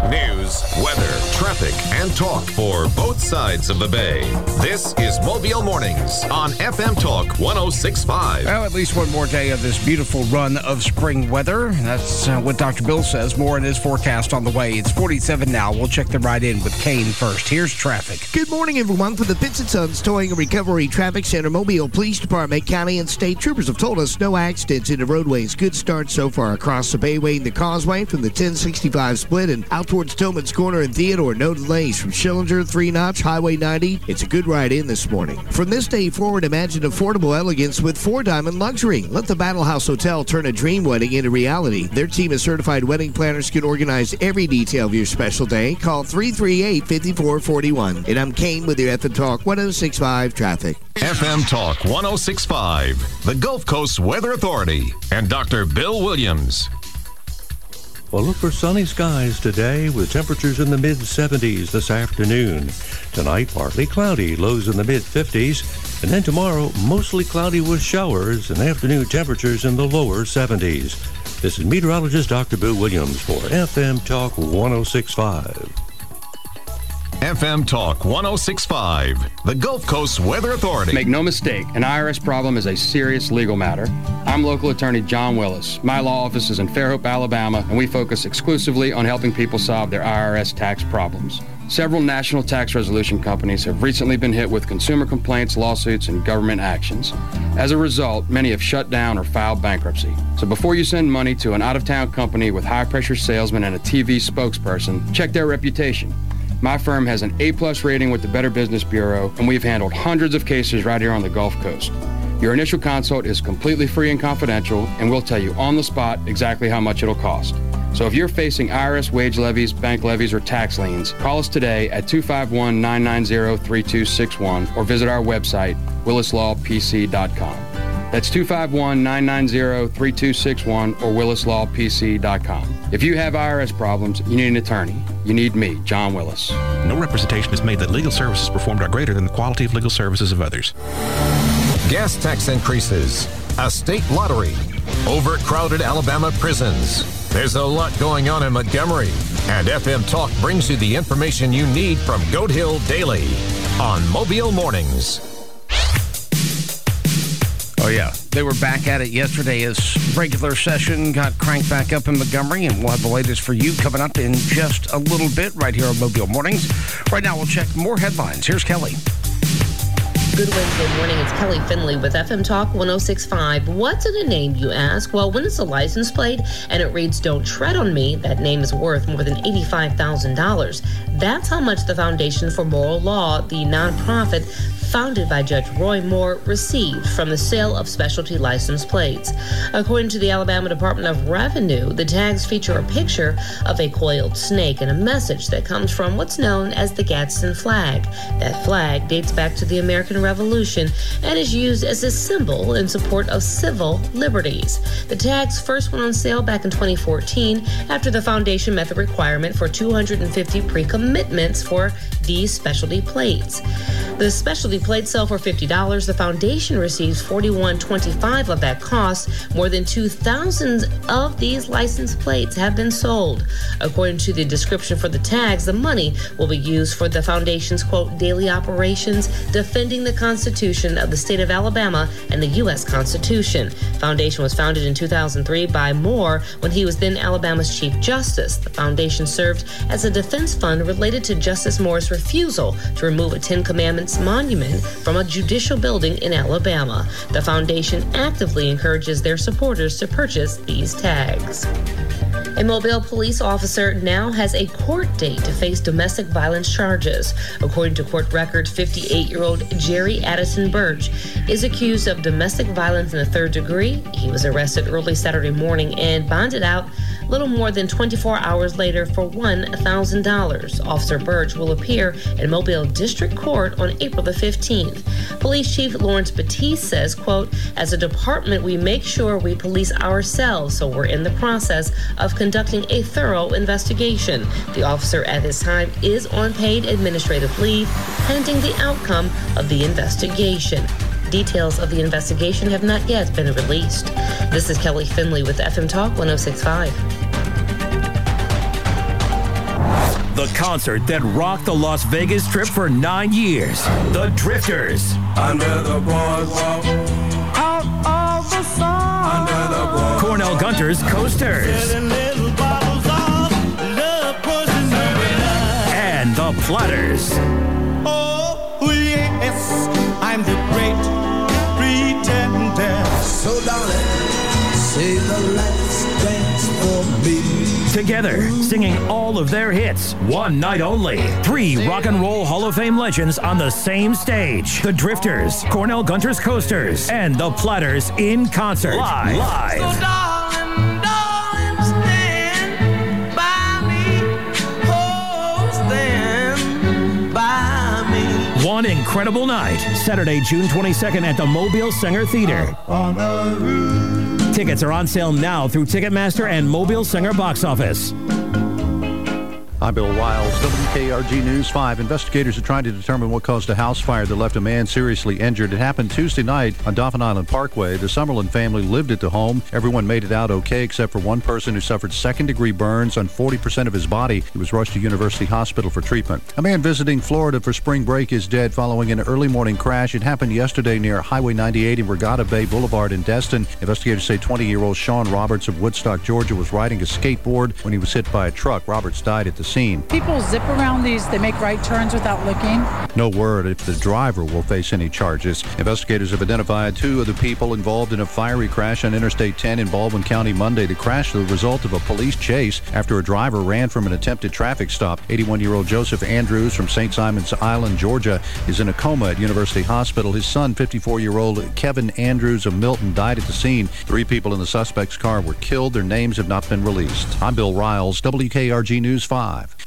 News, weather, traffic, and talk for both sides of the bay. This is Mobile Mornings on FM Talk 106.5. Well, at least one more day of this beautiful run of spring weather. That's what Dr. Bill says. More in his forecast on the way. It's 47 now. We'll check the ride in with Kane first. Here's traffic. Good morning, everyone. For the Pitts & Sons Towing and Recovery Traffic Center, Mobile Police Department, county, and state troopers have told us no accidents in the roadways. Good start so far across the Bayway and the Causeway from the 1065 split and out towards Tillman's Corner and Theodore. No delays from Schillinger, 3 Notch, Highway 90. It's a good ride in this morning. From this day forward, imagine affordable elegance with 4 Diamond Luxury. Let the Battle House Hotel turn a dream wedding into reality. Their team of certified wedding planners can organize every detail of your special day. Call 338-5441. And I'm Kane with your FM Talk 106.5 traffic. FM Talk 106.5, the Gulf Coast Weather Authority, and Dr. Bill Williams. Well, look for sunny skies today with temperatures in the mid-70s this afternoon. Tonight, partly cloudy, lows in the mid-50s. And then tomorrow, mostly cloudy with showers and afternoon temperatures in the lower 70s. This is meteorologist Dr. Bill Williams for FM Talk 106.5. FM Talk 106.5, the Gulf Coast Weather Authority. Make no mistake, an IRS problem is a serious legal matter. I'm local attorney John Willis. My law office is in Fairhope, Alabama, and we focus exclusively on helping people solve their IRS tax problems. Several national tax resolution companies have recently been hit with consumer complaints, lawsuits, and government actions. As a result, many have shut down or filed bankruptcy. So before you send money to an out-of-town company with high-pressure salesmen and a TV spokesperson, check their reputation. My firm has an A-plus rating with the Better Business Bureau, and we've handled hundreds of cases right here on the Gulf Coast. Your initial consult is completely free and confidential, and we'll tell you on the spot exactly how much it'll cost. So if you're facing IRS wage levies, bank levies, or tax liens, call us today at 251-990-3261 or visit our website, willislawpc.com. That's 251-990-3261 or willislawpc.com. If you have IRS problems, you need an attorney. You need me, John Willis. No representation is made that legal services performed are greater than the quality of legal services of others. Gas tax increases, a state lottery, overcrowded Alabama prisons. There's a lot going on in Montgomery, and FM Talk brings you the information you need from Goat Hill Daily on Mobile Mornings. Oh, yeah. They were back at it yesterday as regular session got cranked back up in Montgomery, and we'll have the latest for you coming up in just a little bit right here on Mobile Mornings. Right now, we'll check more headlines. Here's Kelly. Good Wednesday morning. It's Kelly Finley with FM Talk 106.5. What's in a name, you ask? Well, when it's a license plate and it reads "Don't Tread on Me," that name is worth more than $85,000. That's how much the Foundation for Moral Law, the nonprofit founded by Judge Roy Moore, received from the sale of specialty license plates. According to the Alabama Department of Revenue, the tags feature a picture of a coiled snake and a message that comes from what's known as the Gadsden flag. That flag dates back to the American Revolution and is used as a symbol in support of civil liberties. The tags first went on sale back in 2014 after the foundation met the requirement for 250 pre-commitments for these specialty plates. The specialty plates sell for $50. The foundation receives $41.25 of that cost. More than 2,000 of these license plates have been sold. According to the description for the tags, the money will be used for the foundation's, quote, daily operations, defending the Constitution of the state of Alabama and the U.S. Constitution. Foundation was founded in 2003 by Moore when he was then Alabama's Chief Justice. The foundation served as a defense fund related to Justice Moore's refusal to remove a Ten Commandments monument from a judicial building in Alabama. The foundation actively encourages their supporters to purchase these tags. A Mobile police officer now has a court date to face domestic violence charges. According to court records, 58-year-old Jerry Addison Birch is accused of domestic violence in the third degree. He was arrested early Saturday morning and bonded out a little more than 24 hours later for $1,000. Officer Birch will appear in Mobile District Court on April the 15th. Police Chief Lawrence Batiste says, quote, as a department, we make sure we police ourselves, so we're in the process of conducting a thorough investigation. The officer at this time is on paid administrative leave, pending the outcome of the investigation. Details of the investigation have not yet been released. This is Kelly Finley with FM Talk 106.5. The concert that rocked the Las Vegas Strip for 9 years. The Drifters. Under the boardwalk. Out of the sun. Under the boardwalk. Cornell Gunter's Coasters. And the Platters. Oh, yes, I'm the great pretender. So, darling, say the last dance for me. Together, singing all of their hits, one night only. 3 Rock and Roll Hall of Fame legends on the same stage. The Drifters, Cornell Gunter's Coasters, and the Platters in concert. Live. So, darling, stand by me. Oh, stand by me. One incredible night, Saturday, June 22nd at the Mobile Singer Theater. On a roof. Tickets are on sale now through Ticketmaster and Mobile Singer box office. I'm Bill Riles, WKRG News 5. Investigators are trying to determine what caused a house fire that left a man seriously injured. It happened Tuesday night on Dauphin Island Parkway. The Summerlin family lived at the home. Everyone made it out okay except for one person who suffered second-degree burns on 40% of his body. He was rushed to University Hospital for treatment. A man visiting Florida for spring break is dead following an early morning crash. It happened yesterday near Highway 98 and Regatta Bay Boulevard in Destin. Investigators say 20-year-old Sean Roberts of Woodstock, Georgia, was riding a skateboard when he was hit by a truck. Roberts died at the scene. People zip around these. They make right turns without looking. No word if the driver will face any charges. Investigators have identified 2 of the people involved in a fiery crash on Interstate 10 in Baldwin County Monday. The crash was the result of a police chase after a driver ran from an attempted traffic stop. 81-year-old Joseph Andrews from St. Simon's Island, Georgia, is in a coma at University Hospital. His son, 54-year-old Kevin Andrews of Milton, died at the scene. 3 people in the suspect's car were killed. Their names have not been released. I'm Bill Riles, WKRG News 5.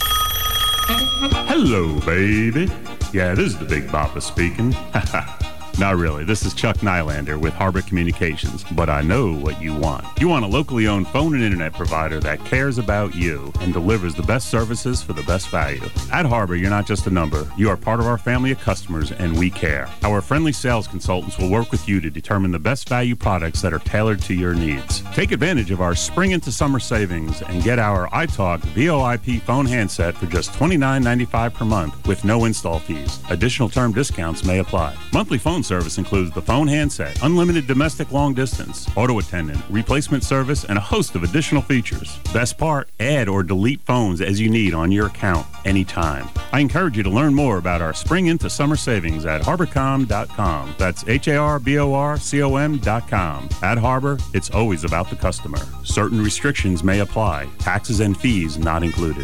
Hello, baby. Yeah, this is the Big Bopper speaking. Not really. This is Chuck Nylander with Harbor Communications. But I know what you want. You want a locally owned phone and internet provider that cares about you and delivers the best services for the best value. At Harbor, you're not just a number. You are part of our family of customers, and we care. Our friendly sales consultants will work with you to determine the best value products that are tailored to your needs. Take advantage of our spring into summer savings and get our iTalk VoIP phone handset for just $29.95 per month with no install fees. Additional term discounts may apply. Monthly phone service includes the phone handset, unlimited domestic long distance, auto attendant, replacement service, and a host of additional features. Best part, add or delete phones as you need on your account anytime. I encourage you to learn more about our spring into summer savings at harborcom.com. That's HARBORCOM.com. At Harbor, it's always about the customer. Certain restrictions may apply. Taxes and fees not included.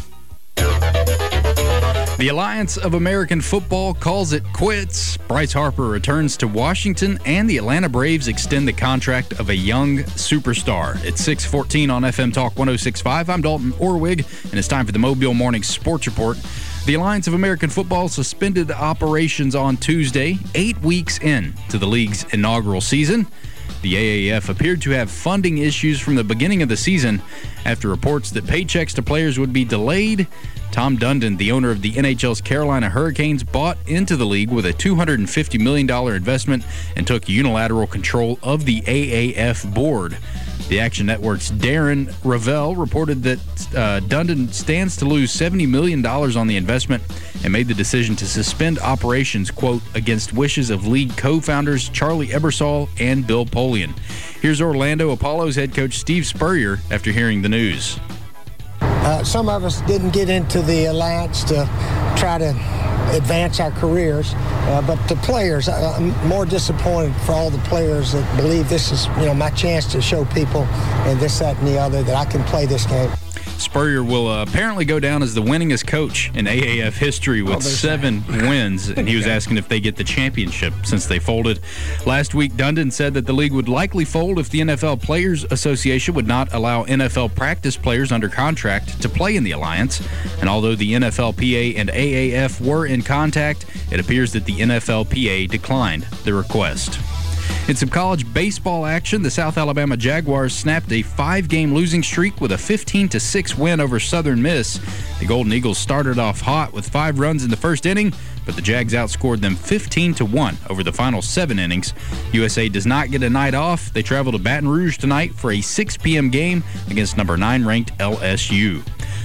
The Alliance of American Football calls it quits. Bryce Harper returns to Washington, and the Atlanta Braves extend the contract of a young superstar. It's 6:14 on FM Talk 106.5. I'm Dalton Orwig, and it's time for the Mobile Morning Sports Report. The Alliance of American Football suspended operations on Tuesday, 8 weeks in to the league's inaugural season. The AAF appeared to have funding issues from the beginning of the season after reports that paychecks to players would be delayed. Tom Dundon, the owner of the NHL's Carolina Hurricanes, bought into the league with a $250 million investment and took unilateral control of the AAF board. The Action Network's Darren Ravel reported that Dundon stands to lose $70 million on the investment and made the decision to suspend operations, quote, against wishes of league co-founders Charlie Ebersol and Bill Polian. Here's Orlando Apollo's head coach Steve Spurrier after hearing the news. Some of us didn't get into the Alliance to try to advance our careers, but the players, I'm more disappointed for all the players that believe this is, my chance to show people and this, that, and the other that I can play this game. Spurrier will apparently go down as the winningest coach in AAF history with 7 wins, and he was asking if they get the championship since they folded. Last week, Dundon said that the league would likely fold if the NFL Players Association would not allow NFL practice players under contract to play in the Alliance. And although the NFLPA and AAF were in contact, it appears that the NFLPA declined the request. In some college baseball action, the South Alabama Jaguars snapped a 5-game losing streak with a 15-6 win over Southern Miss. The Golden Eagles started off hot with 5 runs in the first inning, but the Jags outscored them 15-1 over the final 7 innings. USA does not get a night off. They travel to Baton Rouge tonight for a 6 p.m. game against number 9 ranked LSU.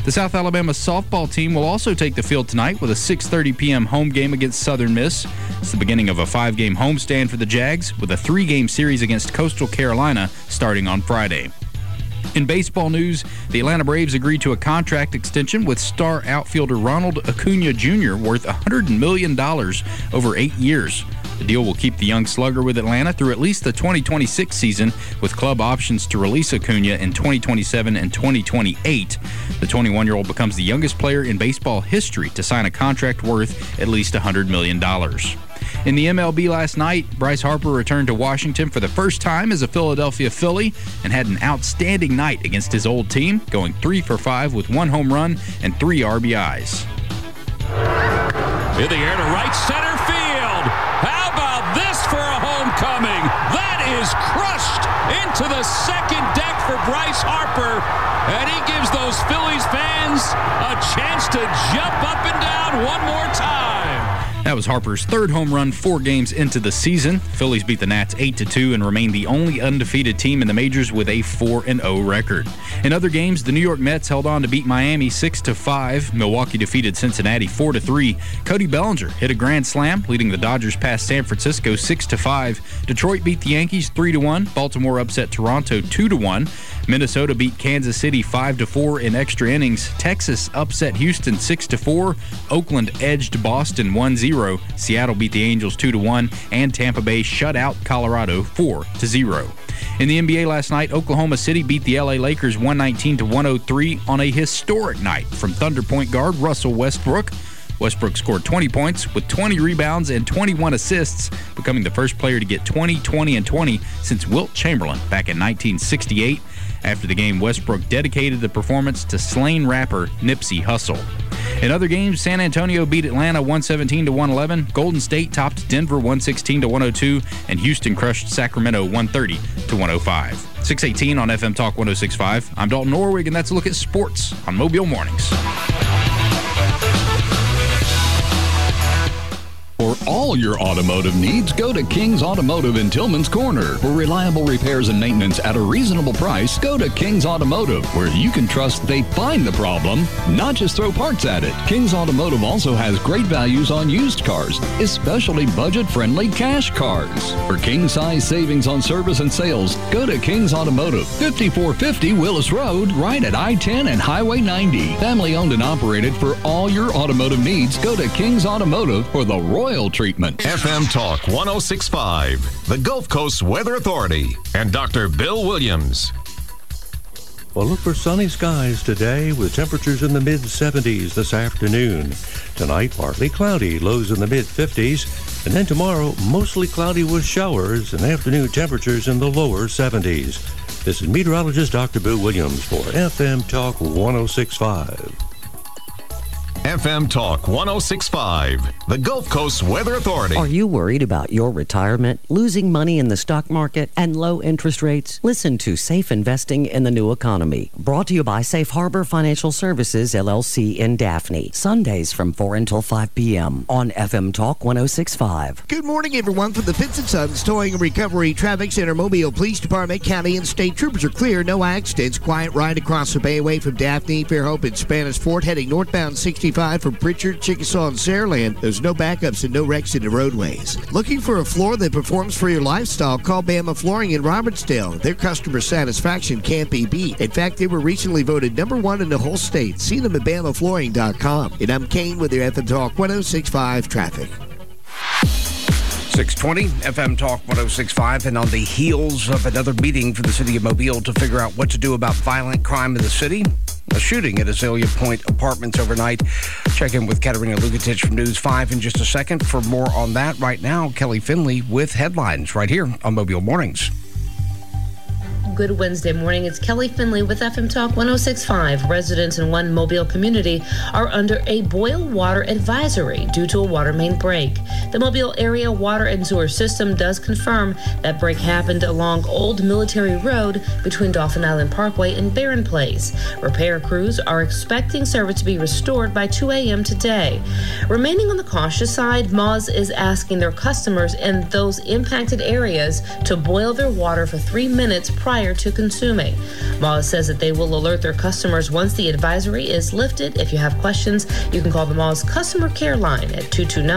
The South Alabama softball team will also take the field tonight with a 6:30 p.m. home game against Southern Miss. It's the beginning of a 5-game homestand for the Jags, with a 3-game series against Coastal Carolina starting on Friday. In baseball news, the Atlanta Braves agreed to a contract extension with star outfielder Ronald Acuna Jr. worth $100 million over 8 years. The deal will keep the young slugger with Atlanta through at least the 2026 season, with club options to release Acuna in 2027 and 2028. The 21-year-old becomes the youngest player in baseball history to sign a contract worth at least $100 million. In the MLB last night, Bryce Harper returned to Washington for the first time as a Philadelphia Philly and had an outstanding night against his old team, going 3 for 5 with 1 home run and 3 RBIs. In the air to right center field. How about this for a homecoming? That is crushed into the second deck for Bryce Harper, and he gives those Phillies fans a chance to jump up and down one more time. That was Harper's 3rd home run 4 games into the season. Phillies beat the Nats 8-2 and remain the only undefeated team in the majors with a 4-0 record. In other games, the New York Mets held on to beat Miami 6-5. Milwaukee defeated Cincinnati 4-3. Cody Bellinger hit a grand slam, leading the Dodgers past San Francisco 6-5. Detroit beat the Yankees 3-1. Baltimore upset Toronto 2-1. Minnesota beat Kansas City 5-4 in extra innings. Texas upset Houston 6-4. Oakland edged Boston 1-0. Seattle beat the Angels 2-1, and Tampa Bay shut out Colorado 4-0. In the NBA last night, Oklahoma City beat the LA Lakers 119-103 on a historic night from Thunder point guard Russell Westbrook. Westbrook scored 20 points with 20 rebounds and 21 assists, becoming the first player to get 20, 20, and 20 since Wilt Chamberlain back in 1968. After the game, Westbrook dedicated the performance to slain rapper Nipsey Hussle. In other games, San Antonio beat Atlanta 117-111. Golden State topped Denver 116-102, and Houston crushed Sacramento 130-105. 6:18 on FM Talk 106.5. I'm Dalton Norwig, and that's a look at sports on Mobile Mornings. For all your automotive needs, go to King's Automotive in Tillman's Corner. For reliable repairs and maintenance at a reasonable price, go to King's Automotive, where you can trust they find the problem, not just throw parts at it. King's Automotive also has great values on used cars, especially budget-friendly cash cars. For king-size savings on service and sales, go to King's Automotive, 5450 Willis Road, right at I-10 and Highway 90. Family-owned and operated. For all your automotive needs, go to King's Automotive for the royal treatment. FM Talk 106.5, the Gulf Coast Weather Authority, and Dr. Bill Williams. Well, look for sunny skies today with temperatures in the mid-70s this afternoon. Tonight, partly cloudy, lows in the mid-50s. And then tomorrow, mostly cloudy with showers and afternoon temperatures in the lower 70s. This is meteorologist Dr. Bill Williams for FM Talk 106.5. FM Talk 106.5, the Gulf Coast Weather Authority. Are you worried about your retirement, losing money in the stock market, and low interest rates? Listen to Safe Investing in the New Economy, brought to you by Safe Harbor Financial Services, LLC in Daphne. Sundays from 4 until 5 p.m. on FM Talk 106.5. Good morning, everyone. From the Fitz & Sons Towing and Recovery Traffic Center, Mobile Police Department, County and State Troopers are clear. No accidents. Quiet ride across the Bayway from Daphne, Fairhope, and Spanish Fort, heading northbound 65 from Pritchard, Chickasaw, and Saraland. There's no backups and no wrecks in the roadways. Looking for a floor that performs for your lifestyle? Call Bama Flooring in Robertsdale. Their customer satisfaction can't be beat. In fact, they were recently voted #1 in the whole state. See them at BamaFlooring.com. And I'm Kane with your FM Talk 106.5 traffic. 620 FM Talk 106.5, and on the heels of another meeting for the city of Mobile to figure out what to do about violent crime in the city, a shooting at Azalea Point Apartments overnight. Check in with Katerina Lukatich from News 5 in just a second. For more on that, right now, Kelly Finley with headlines right here on Mobile Mornings. Good Wednesday morning. It's Kelly Finley with FM Talk 106.5. Residents in one Mobile community are under a boil water advisory due to a water main break. The Mobile area water and sewer system does confirm that break happened along Old Military Road between Dauphin Island Parkway and Barron Place. Repair crews are expecting service to be restored by 2 a.m. today. Remaining on the cautious side, Moz is asking their customers in those impacted areas to boil their water for 3 minutes prior prior to consuming. Mall says that they will alert their customers once the advisory is lifted. If you have questions, you can call the mall's customer care line at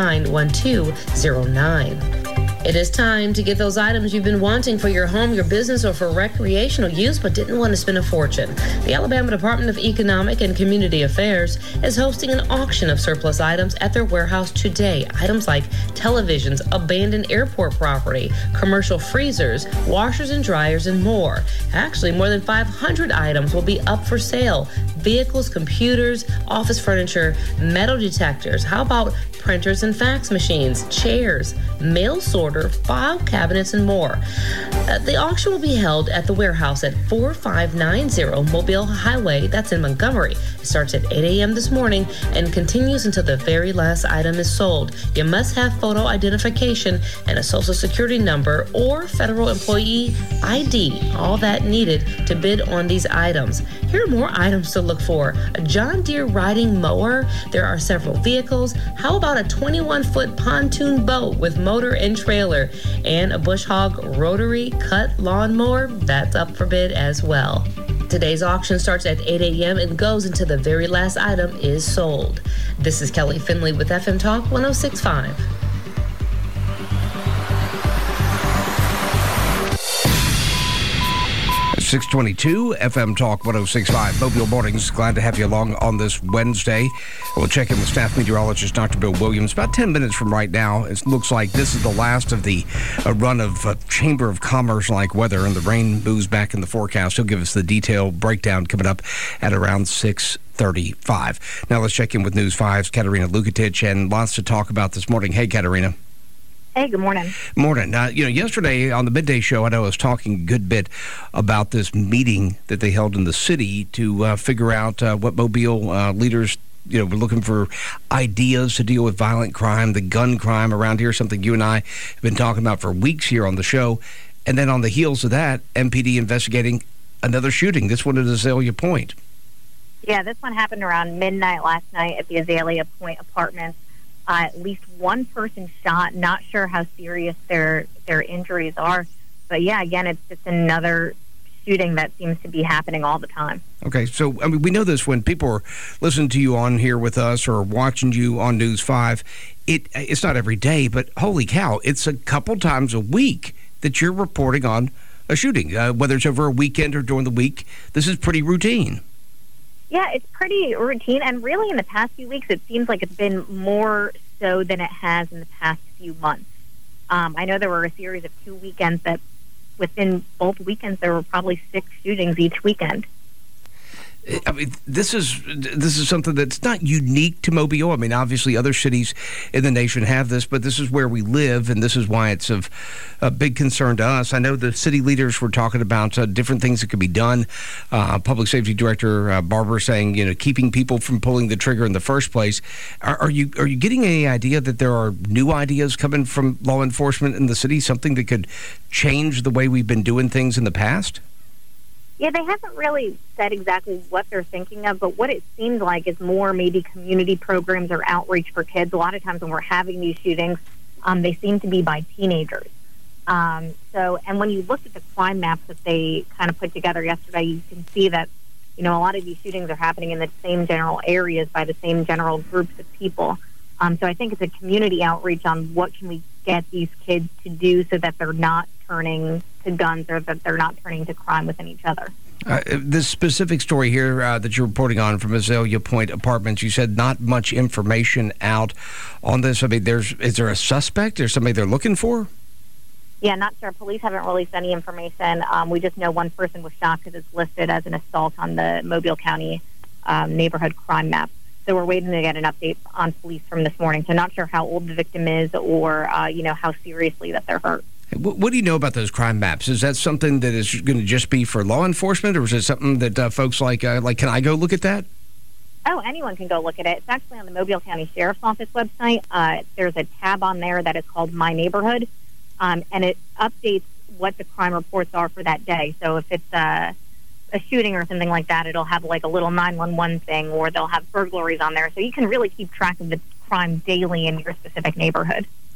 229-1209. It is time to get those items you've been wanting for your home, your business, or for recreational use, but didn't want to spend a fortune. The Alabama Department of Economic and Community Affairs is hosting an auction of surplus items at their warehouse today. Items like televisions, abandoned airport property, commercial freezers, washers and dryers, and more. Actually, more than 500 items will be up for sale. Vehicles, computers, office furniture, metal detectors. How about printers and fax machines, chairs, mail sorter, file cabinets, and more. The auction will be held at the warehouse at 4590 Mobile Highway. That's in Montgomery. It starts at 8 a.m. this morning and continues until the very last item is sold. You must have photo identification and a social security number or federal employee ID, all that needed to bid on these items. Here are more items to look for. A John Deere riding mower. There are several vehicles. How about a 21-foot pontoon boat with motor and trailer? And a Bush Hog rotary cut lawnmower. That's up for bid as well. Today's auction starts at 8 a.m. and goes until the very last item is sold. This is Kelly Finley with FM Talk 106.5. 622 FM Talk 106.5 Mobile Mornings. Glad to have you along on this Wednesday. We'll check in with staff meteorologist Dr. Bill Williams about 10 minutes from right now. It looks like this is the last of the run of Chamber of Commerce-like weather, and the rain moves back in the forecast. He'll give us the detailed breakdown coming up at around 6:35. Now let's check in with News 5's Katerina Lukatich, and lots to talk about this morning. Hey, Katerina. Hey, good morning. Morning. Yesterday on the midday show, I know I was talking a good bit about this meeting that they held in the city to figure out what Mobile leaders, were looking for ideas to deal with violent crime, the gun crime around here, something you and I have been talking about for weeks here on the show. And then on the heels of that, MPD investigating another shooting, this one at Azalea Point. Yeah, this one happened around midnight last night at the Azalea Point Apartments. At least one person shot. Not sure how serious their injuries are. But, yeah, again, it's just another shooting that seems to be happening all the time. Okay, so, we know this when people are listening to you on here with us or watching you on News 5. It's not every day, but holy cow, it's a couple times a week that you're reporting on a shooting, whether it's over a weekend or during the week. This is pretty routine. Yeah, it's pretty routine, and really in the past few weeks, it seems like it's been more so than it has in the past few months. I know there were a series of 2 weekends that within both weekends, there were probably 6 shootings each weekend. This is something that's not unique to Mobile. Obviously, other cities in the nation have this, but this is where we live, and this is why it's of a big concern to us. I know the city leaders were talking about different things that could be done. Public Safety Director Barber saying, keeping people from pulling the trigger in the first place. Are you getting any idea that there are new ideas coming from law enforcement in the city, something that could change the way we've been doing things in the past? Yeah, they haven't really said exactly what they're thinking of, but what it seems like is more maybe community programs or outreach for kids. A lot of times when we're having these shootings, they seem to be by teenagers. And when you look at the crime maps that they kind of put together yesterday, you can see that, a lot of these shootings are happening in the same general areas by the same general groups of people. So I think it's a community outreach on what can we get these kids to do so that they're not turning to guns or that they're not turning to crime within each other. This specific story here that you're reporting on from Azalea Point Apartments, you said not much information out on this. Is there a suspect or somebody they're looking for? Yeah, not sure. Police haven't released any information. We just know one person was shot because it's listed as an assault on the Mobile County neighborhood crime map. So we're waiting to get an update on police from this morning. So not sure how old the victim is or, how seriously that they're hurt. What do you know about those crime maps? Is that something that is going to just be for law enforcement, or is it something that folks like, can I go look at that? Oh, anyone can go look at it. It's actually on the Mobile County Sheriff's Office website. There's a tab on there that is called My Neighborhood, and it updates what the crime reports are for that day. So if it's a shooting or something like that, it'll have like a little 911 thing, or they'll have burglaries on there. So you can really keep track of the crime daily in your specific neighborhood.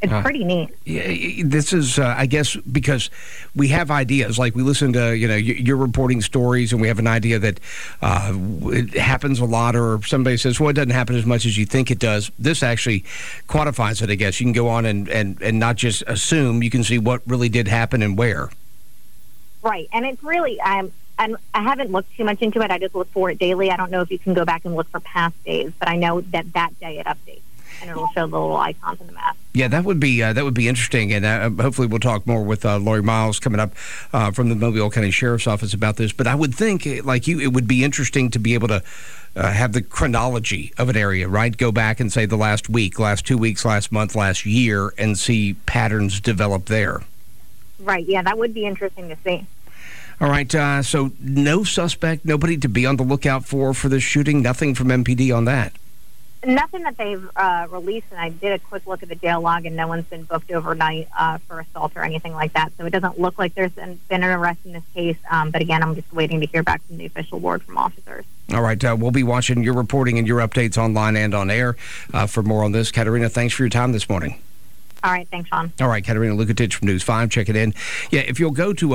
It's pretty neat. Yeah, this is, I guess, because we have ideas. Like we listen to, you're reporting stories, and we have an idea that it happens a lot, or somebody says, well, it doesn't happen as much as you think it does. This actually quantifies it, I guess. You can go on and not just assume. You can see what really did happen and where. Right, and it's really, I haven't looked too much into it. I just look for it daily. I don't know if you can go back and look for past days, but I know that day it updates. And it'll show the little icons in the map. Yeah, that would be interesting, and hopefully we'll talk more with Lori Miles coming up from the Mobile County Sheriff's Office about this. But I would think, like you, it would be interesting to be able to have the chronology of an area, right? Go back and say the last week, last 2 weeks, last month, last year, and see patterns develop there. Right, yeah, that would be interesting to see. All right, so no suspect, nobody to be on the lookout for this shooting, nothing from MPD on that? Nothing that they've released, and I did a quick look at the jail log, and no one's been booked overnight for assault or anything like that. So it doesn't look like there's been an arrest in this case. But again, I'm just waiting to hear back from the official word from officers. All right, we'll be watching your reporting and your updates online and on air for more on this. Katerina, thanks for your time this morning. All right, thanks, Sean. All right, Katerina Lukatich from News 5, check it in. Yeah, if you'll go to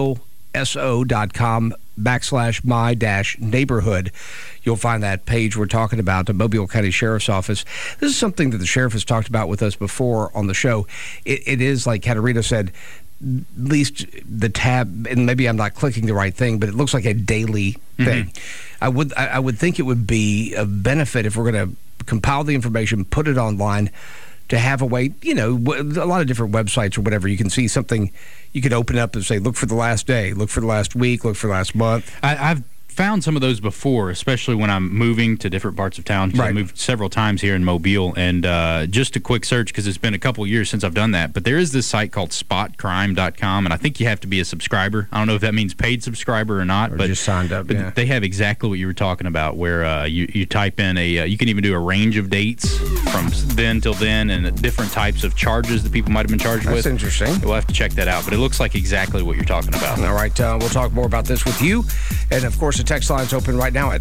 mobileso.com/my-neighborhood, you'll find that page we're talking about, the Mobile County Sheriff's Office. This is something that the sheriff has talked about with us before on the show. It is, like Katerina said, at least the tab, and maybe I'm not clicking the right thing, but it looks like a daily thing. I would think it would be a benefit if we're going to compile the information, put it online, to have a way, a lot of different websites or whatever, you can see something you could open up and say, look for the last day, look for the last week, look for the last month. I've found some of those before, especially when I'm moving to different parts of town. Right. I moved several times here in Mobile, and just a quick search, because it's been a couple years since I've done that, but there is this site called spotcrime.com, and I think you have to be a subscriber. I don't know if that means paid subscriber or not, but just signed up. But they have exactly what you were talking about, where you type in you can even do a range of dates from then till then, and different types of charges that people might have been charged with. That's interesting. We'll have to check that out, but it looks like exactly what you're talking about. All right, we'll talk more about this with you, and of course, the text line's open right now at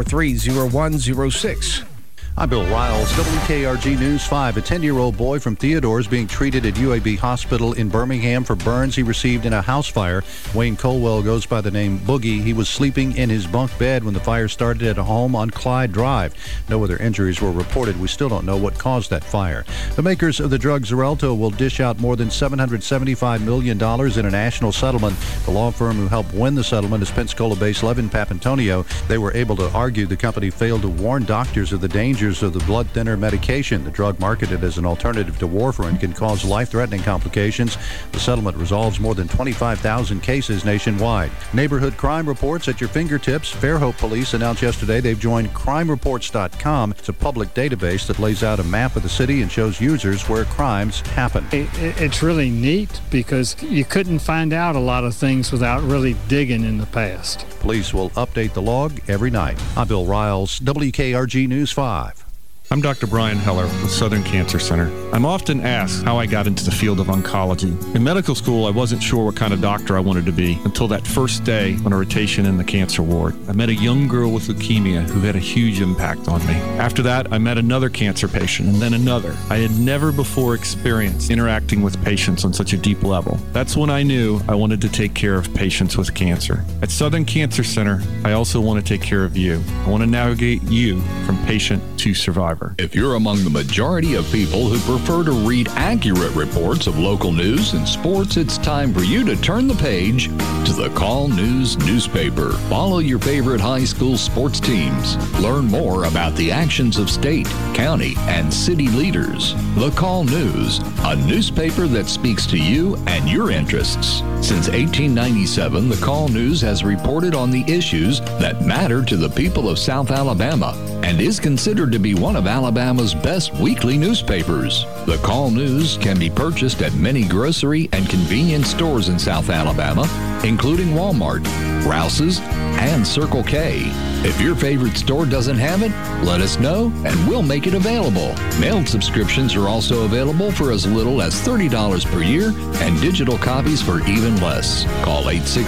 343-0106. I'm Bill Riles, WKRG News 5. A 10-year-old boy from Theodore is being treated at UAB Hospital in Birmingham for burns he received in a house fire. Wayne Colwell goes by the name Boogie. He was sleeping in his bunk bed when the fire started at a home on Clyde Drive. No other injuries were reported. We still don't know what caused that fire. The makers of the drug Xarelto will dish out more than $775 million in a national settlement. The law firm who helped win the settlement is Pensacola-based Levin Papantonio. They were able to argue the company failed to warn doctors of the dangers of the blood thinner medication. The drug, marketed as an alternative to warfarin, can cause life-threatening complications. The settlement resolves more than 25,000 cases nationwide. Neighborhood crime reports at your fingertips. Fairhope Police announced yesterday they've joined crimereports.com. It's a public database that lays out a map of the city and shows users where crimes happen. It's really neat because you couldn't find out a lot of things without really digging in the past. Police will update the log every night. I'm Bill Riles, WKRG News 5. I'm Dr. Brian Heller with Southern Cancer Center. I'm often asked how I got into the field of oncology. In medical school, I wasn't sure what kind of doctor I wanted to be until that first day on a rotation in the cancer ward. I met a young girl with leukemia who had a huge impact on me. After that, I met another cancer patient and then another. I had never before experienced interacting with patients on such a deep level. That's when I knew I wanted to take care of patients with cancer. At Southern Cancer Center, I also want to take care of you. I want to navigate you from patient to survivor. If you're among the majority of people who prefer to read accurate reports of local news and sports, it's time for you to turn the page to the Call News newspaper. Follow your favorite high school sports teams. Learn more about the actions of state, county, and city leaders. The Call News, a newspaper that speaks to you and your interests. Since 1897, the Call News has reported on the issues that matter to the people of South Alabama and is considered to be one of Alabama's best weekly newspapers. The Call News can be purchased at many grocery and convenience stores in South Alabama, including Walmart, Rouse's, and Circle K. If your favorite store doesn't have it, let us know and we'll make it available. Mailed subscriptions are also available for as little as $30 per year and digital copies for even less. Call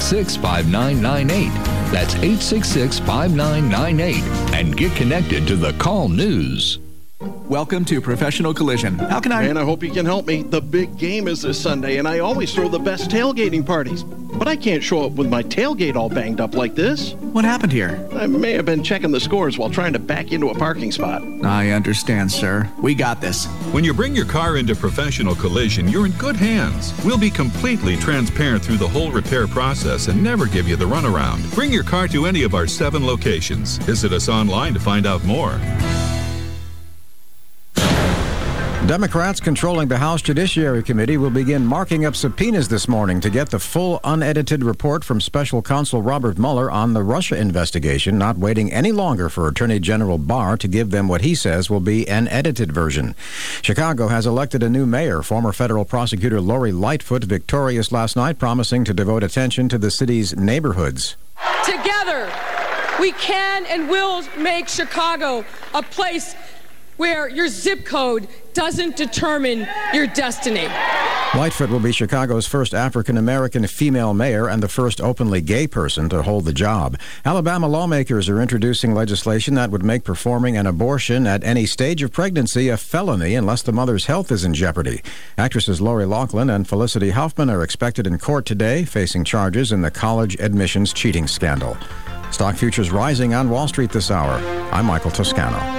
866-5998. That's 866-5998 and get connected to the Call News. Welcome to Professional Collision. How can I... Man, I hope you can help me. The big game is this Sunday, and I always throw the best tailgating parties. But I can't show up with my tailgate all banged up like this. What happened here? I may have been checking the scores while trying to back into a parking spot. I understand, sir. We got this. When you bring your car into Professional Collision, you're in good hands. We'll be completely transparent through the whole repair process and never give you the runaround. Bring your car to any of our 7 locations. Visit us online to find out more. Democrats controlling the House Judiciary Committee will begin marking up subpoenas this morning to get the full unedited report from Special Counsel Robert Mueller on the Russia investigation, not waiting any longer for Attorney General Barr to give them what he says will be an edited version. Chicago has elected a new mayor, former federal prosecutor Lori Lightfoot, victorious last night, promising to devote attention to the city's neighborhoods. Together, we can and will make Chicago a place where your zip code doesn't determine your destiny. Lightfoot will be Chicago's first African-American female mayor and the first openly gay person to hold the job. Alabama lawmakers are introducing legislation that would make performing an abortion at any stage of pregnancy a felony unless the mother's health is in jeopardy. Actresses Lori Loughlin and Felicity Huffman are expected in court today, facing charges in the college admissions cheating scandal. Stock futures rising on Wall Street this hour. I'm Michael Toscano.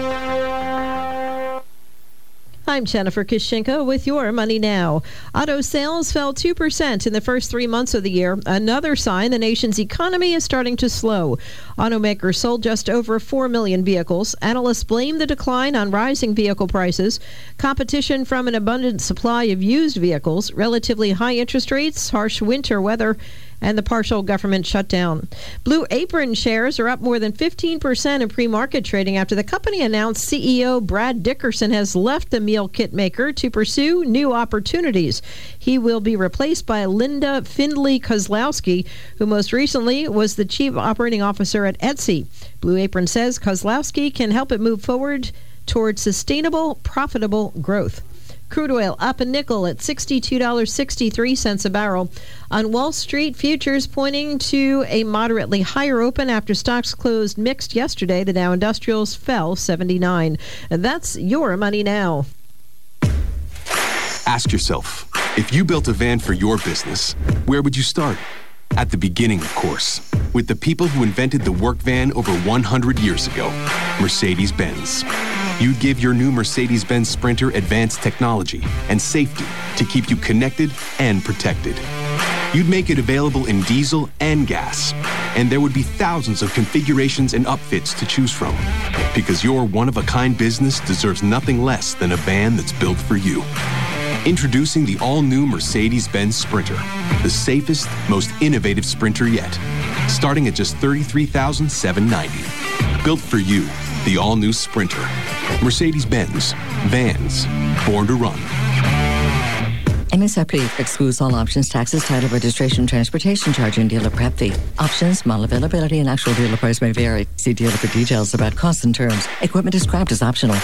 I'm Jennifer Kishinka with your Money Now. Auto sales fell 2% in the first 3 months of the year, another sign the nation's economy is starting to slow. Automakers sold just over 4 million vehicles. Analysts blame the decline on rising vehicle prices, competition from an abundant supply of used vehicles, relatively high interest rates, harsh winter weather, and the partial government shutdown. Blue Apron shares are up more than 15% in pre-market trading after the company announced CEO Brad Dickerson has left the meal kit maker to pursue new opportunities. He will be replaced by Linda Findley Kozlowski, who most recently was the chief operating officer at Etsy. Blue Apron says Kozlowski can help it move forward towards sustainable, profitable growth. Crude oil up a nickel at $62.63 a barrel. On Wall Street, futures pointing to a moderately higher open after stocks closed mixed yesterday. The Dow Industrials fell 79. That's your Money Now. Ask yourself, if you built a van for your business, where would you start? At the beginning, of course, with the people who invented the work van over 100 years ago, Mercedes-Benz. You'd give your new Mercedes-Benz Sprinter advanced technology and safety to keep you connected and protected. You'd make it available in diesel and gas, and there would be thousands of configurations and upfits to choose from, because your one-of-a-kind business deserves nothing less than a van that's built for you. Introducing the all-new Mercedes-Benz Sprinter, the safest, most innovative Sprinter yet, starting at just $33,790. Built for you, the all-new Sprinter. Mercedes-Benz. Vans. Born to run. MSRP excludes all options, taxes, title, registration, transportation charge, and dealer prep fee. Options, model availability, and actual dealer price may vary. See dealer for details about costs and terms. Equipment described as optional.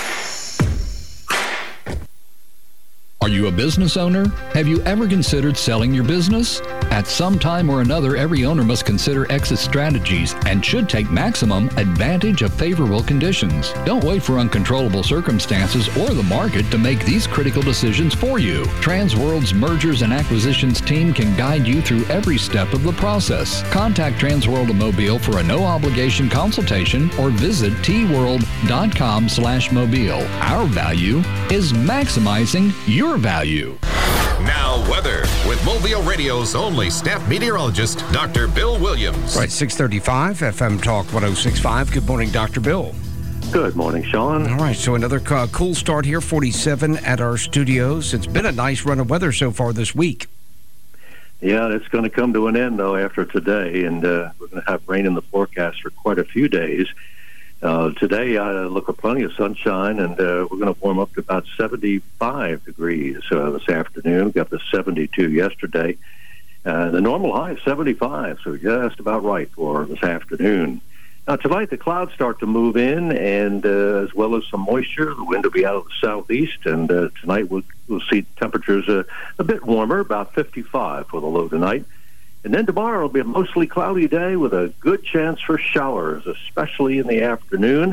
Are you a business owner? Have you ever considered selling your business? At some time or another, every owner must consider exit strategies and should take maximum advantage of favorable conditions. Don't wait for uncontrollable circumstances or the market to make these critical decisions for you. Transworld's Mergers and Acquisitions team can guide you through every step of the process. Contact Transworld of Mobile for a no-obligation consultation or visit tworld.com/mobile. Our value is maximizing your value. Now weather with Mobile Radio's only staff meteorologist, Dr. Bill Williams. Right, 635 FM Talk 106.5. Good morning, Dr. Bill. Good morning, Sean. All right, so another cool start here, 47 at our studios. It's been a nice run of weather so far this week. Yeah, it's going to come to an end, though, after today, and we're going to have rain in the forecast for quite a few days. Today, I look for plenty of sunshine, and we're going to warm up to about 75 degrees this afternoon. We got the 72 yesterday. The normal high is 75, so just about right for this afternoon. Now, tonight, the clouds start to move in, and as well as some moisture. The wind will be out of the southeast, and tonight we'll see temperatures a bit warmer, about 55 for the low tonight. And then tomorrow will be a mostly cloudy day with a good chance for showers, especially in the afternoon.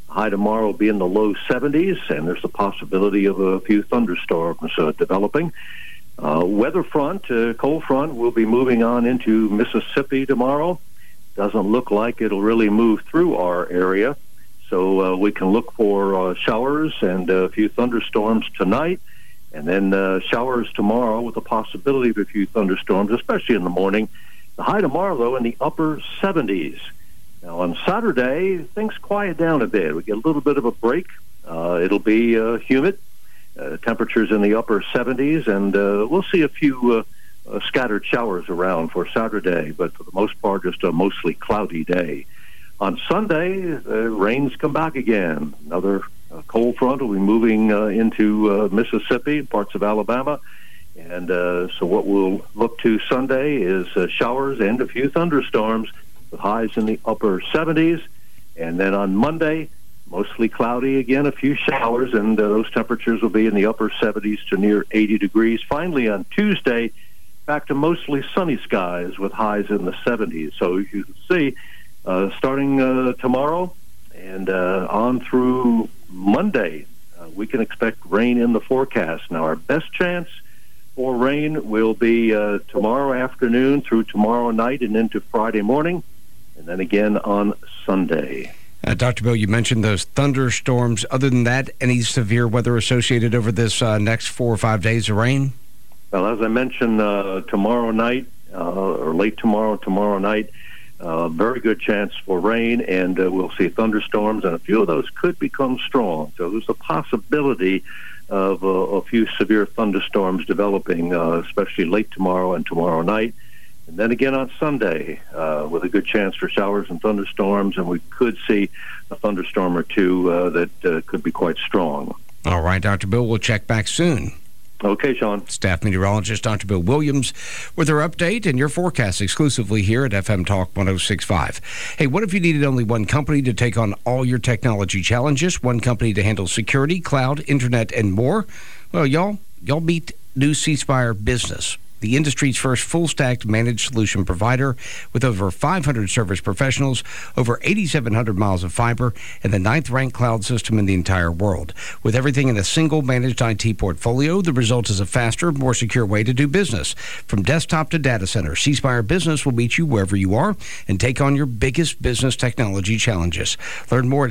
High tomorrow will be in the low 70s, and there's a possibility of a few thunderstorms developing. Weather front, cold front, will be moving on into Mississippi tomorrow. Doesn't look like it'll really move through our area, so we can look for showers and a few thunderstorms tonight, and then showers tomorrow with a possibility of a few thunderstorms, especially in the morning. The high tomorrow, though, in the upper 70s. Now, on Saturday, things quiet down a bit. We get a little bit of a break. It'll be humid. Temperatures in the upper 70s, and we'll see a few scattered showers around for Saturday, but for the most part, just a mostly cloudy day. On Sunday, rains come back again. Another cold front will be moving into Mississippi, parts of Alabama, and so what we'll look to Sunday is showers and a few thunderstorms with highs in the upper 70s, and then on Monday, mostly cloudy again, a few showers, and those temperatures will be in the upper 70s to near 80 degrees. Finally, on Tuesday, back to mostly sunny skies with highs in the 70s. So you can see, starting tomorrow and on through Monday, we can expect rain in the forecast. Now, our best chance for rain will be tomorrow afternoon through tomorrow night and into Friday morning, and then again on Sunday. Dr. Bill, you mentioned those thunderstorms. Other than that, any severe weather associated over this next 4 or 5 days of rain? Well, as I mentioned, tomorrow night or late tomorrow night, very good chance for rain, and we'll see thunderstorms, and a few of those could become strong. So there's a possibility of a few severe thunderstorms developing, especially late tomorrow and tomorrow night. And then again on Sunday, with a good chance for showers and thunderstorms, and we could see a thunderstorm or two that could be quite strong. All right, Dr. Bill, we'll check back soon. Okay, Sean. Staff meteorologist Dr. Bill Williams with our update and your forecast exclusively here at FM Talk 106.5. Hey, what if you needed only one company to take on all your technology challenges? One company to handle security, cloud, internet, and more? Well, y'all meet new C Spire Business, the industry's first full-stack managed solution provider with over 500 service professionals, over 8,700 miles of fiber, and the 9th-ranked cloud system in the entire world. With everything in a single managed IT portfolio, the result is a faster, more secure way to do business. From desktop to data center, C Spire Business will meet you wherever you are and take on your biggest business technology challenges. Learn more at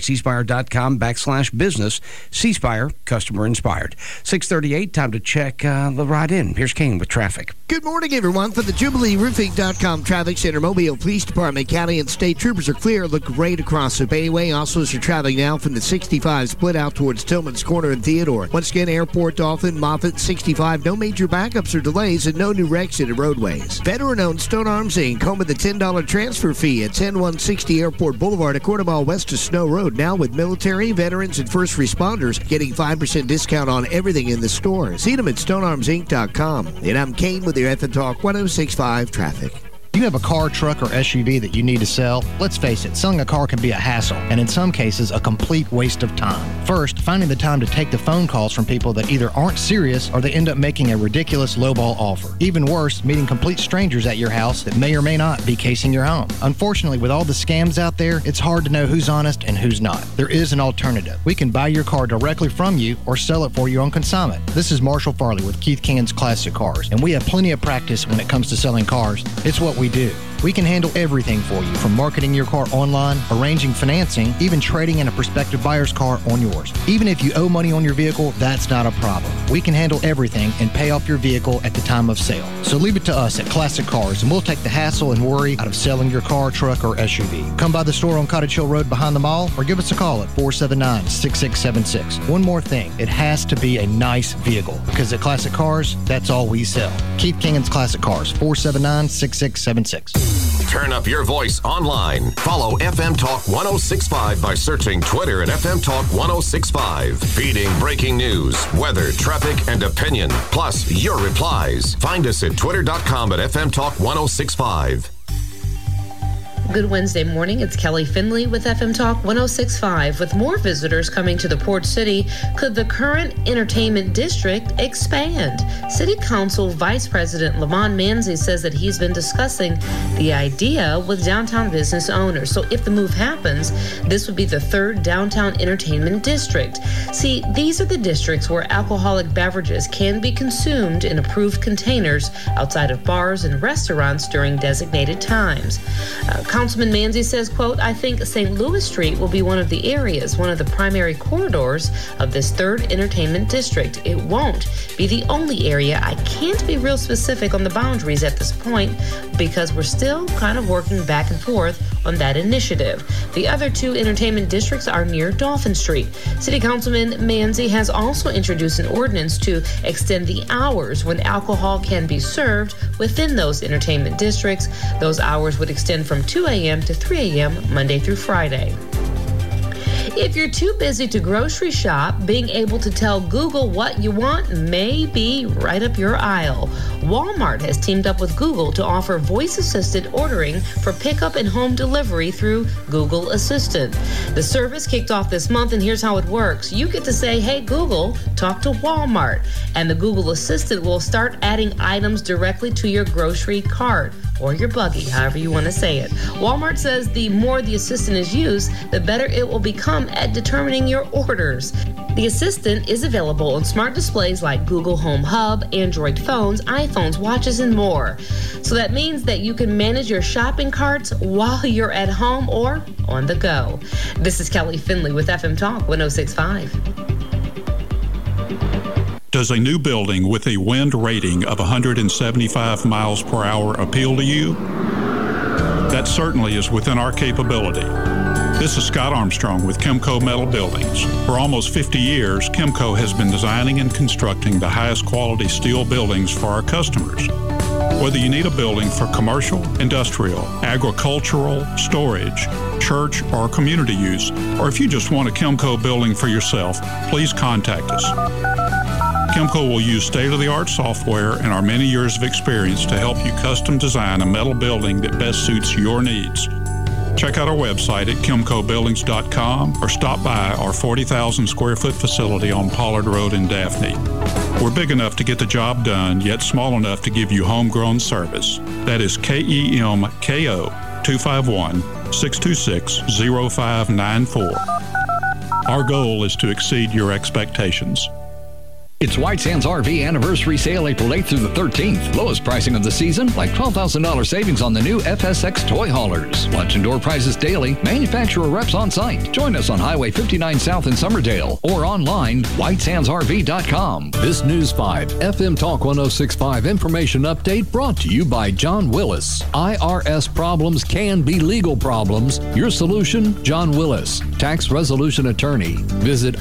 cspire.com/business. C Spire, customer inspired. 6:38, time to check the ride in. Here's Kane with traffic. Good morning, everyone. For the JubileeRoofing.com Traffic Center, Mobile Police Department, County and State Troopers are clear. Look great across the Bayway. Also, as you're traveling now from the 65 split out towards Tillman's Corner and Theodore. Once again, Airport, Dolphin, Moffett, 65. No major backups or delays and no new wrecks in the roadways. Veteran-owned Stone Arms Inc. Home with the $10 transfer fee at 10160 Airport Boulevard, a quarter mile west of Snow Road. Now with military, veterans, and first responders getting 5% discount on everything in the store. See them at stonearmsinc.com. And I'm Kane with your FM Talk 106.5 Traffic. You have a car, truck, or SUV that you need to sell? Let's face it, selling a car can be a hassle, and in some cases, a complete waste of time. First, finding the time to take the phone calls from people that either aren't serious or they end up making a ridiculous lowball offer. Even worse, meeting complete strangers at your house that may or may not be casing your home. Unfortunately, with all the scams out there, it's hard to know who's honest and who's not. There is an alternative. We can buy your car directly from you or sell it for you on consignment. This is Marshall Farley with Keith King's Classic Cars, and we have plenty of practice when it comes to selling cars. It's what we do. We can handle everything for you, from marketing your car online, arranging financing, even trading in a prospective buyer's car on yours. Even if you owe money on your vehicle, that's not a problem. We can handle everything and pay off your vehicle at the time of sale. So leave it to us at Classic Cars, and we'll take the hassle and worry out of selling your car, truck, or SUV. Come by the store on Cottage Hill Road behind the mall, or give us a call at 479-6676. One more thing, it has to be a nice vehicle, because at Classic Cars, that's all we sell. Keith King's Classic Cars, 479-6676. Turn up your voice online. Follow FM Talk 106.5 by searching Twitter at FM Talk 106.5. Feeding breaking news, weather, traffic, and opinion, plus your replies. Find us at twitter.com at FM Talk 106.5. Good Wednesday morning. It's Kelly Finley with FM Talk 106.5. With more visitors coming to the Port City, could the current entertainment district expand? City Council Vice President Lamont Manzi says that he's been discussing the idea with downtown business owners. So if the move happens, this would be the third downtown entertainment district. See, these are the districts where alcoholic beverages can be consumed in approved containers outside of bars and restaurants during designated times. Councilman Manzi says, quote, I think St. Louis Street will be one of the areas, one of the primary corridors of this third entertainment district. It won't be the only area. I can't be real specific on the boundaries at this point because we're still kind of working back and forth on that initiative. The other two entertainment districts are near Dolphin Street. City Councilman Manzi has also introduced an ordinance to extend the hours when alcohol can be served within those entertainment districts. Those hours would extend from 2 a.m. to 3 a.m. Monday through Friday. If you're too busy to grocery shop, being able to tell Google what you want may be right up your aisle. Walmart has teamed up with Google to offer voice-assisted ordering for pickup and home delivery through Google Assistant. The service kicked off this month, and here's how it works. You get to say, hey, Google, talk to Walmart, and the Google Assistant will start adding items directly to your grocery cart or your buggy, however you want to say it. Walmart says the more the assistant is used, the better it will become at determining your orders. The assistant is available on smart displays like Google Home Hub, Android phones, iPhones, watches, and more. So that means that you can manage your shopping carts while you're at home or on the go. This is Kelly Finley with FM Talk 106.5. Does a new building with a wind rating of 175 miles per hour appeal to you? That certainly is within our capability. This is Scott Armstrong with Chemco Metal Buildings. For almost 50 years, Chemco has been designing and constructing the highest quality steel buildings for our customers. Whether you need a building for commercial, industrial, agricultural, storage, church, or community use, or if you just want a Chemco building for yourself, please contact us. Chemco will use state-of-the-art software and our many years of experience to help you custom design a metal building that best suits your needs. Check out our website at chemcobuildings.com or stop by our 40,000 square foot facility on Pollard Road in Daphne. We're big enough to get the job done, yet small enough to give you homegrown service. That is KEMKO 251-626-0594. Our goal is to exceed your expectations. It's White Sands RV Anniversary Sale April 8th through the 13th. Lowest pricing of the season, like $12,000 savings on the new FSX toy haulers. Lunch and door prices daily, manufacturer reps on site. Join us on Highway 59 South in Summerdale or online, whitesandsrv.com. This News 5 FM Talk 106.5 information update brought to you by John Willis. IRS problems can be legal problems. Your solution, John Willis, tax resolution attorney. Visit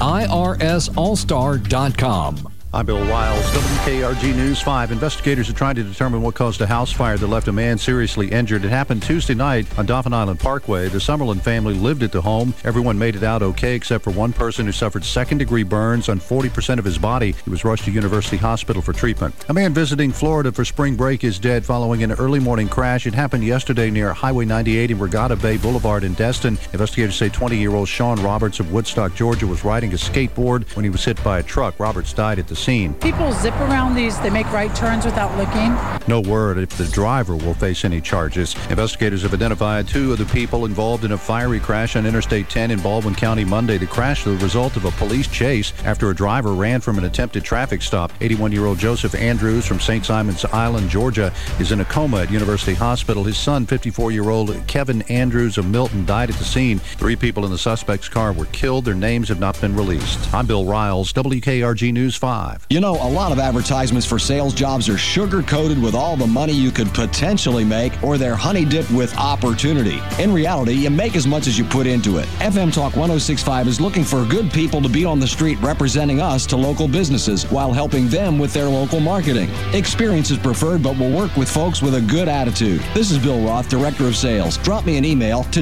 IRSallstar.com. I'm Bill Wiles, WKRG News 5. Investigators are trying to determine what caused a house fire that left a man seriously injured. It happened Tuesday night on Dauphin Island Parkway. The Summerlin family lived at the home. Everyone made it out okay except for one person who suffered second-degree burns on 40% of his body. He was rushed to University Hospital for treatment. A man visiting Florida for spring break is dead following an early morning crash. It happened yesterday near Highway 98 and Regatta Bay Boulevard in Destin. Investigators say 20-year-old Sean Roberts of Woodstock, Georgia, was riding a skateboard when he was hit by a truck. Roberts died at the scene. People zip around these. They make right turns without looking. No word if the driver will face any charges. Investigators have identified two of the people involved in a fiery crash on Interstate 10 in Baldwin County Monday. The crash was the result of a police chase after a driver ran from an attempted traffic stop. 81-year-old Joseph Andrews from St. Simon's Island, Georgia, is in a coma at University Hospital. His son, 54-year-old Kevin Andrews of Milton, died at the scene. 3 people in the suspect's car were killed. Their names have not been released. I'm Bill Riles, WKRG News 5. You know, a lot of advertisements for sales jobs are sugar-coated with all the money you could potentially make, or they're honey-dipped with opportunity. In reality, you make as much as you put into it. FM Talk 106.5 is looking for good people to be on the street representing us to local businesses while helping them with their local marketing. Experience is preferred, but we'll work with folks with a good attitude. This is Bill Roth, Director of Sales. Drop me an email to